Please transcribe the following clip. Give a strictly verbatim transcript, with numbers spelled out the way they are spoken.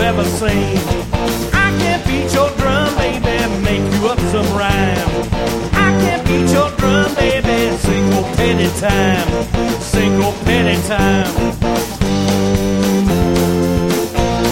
ever seen. I can beat your drum, baby, make you up some rhyme. I can beat your drum, baby, single penny time, single penny time.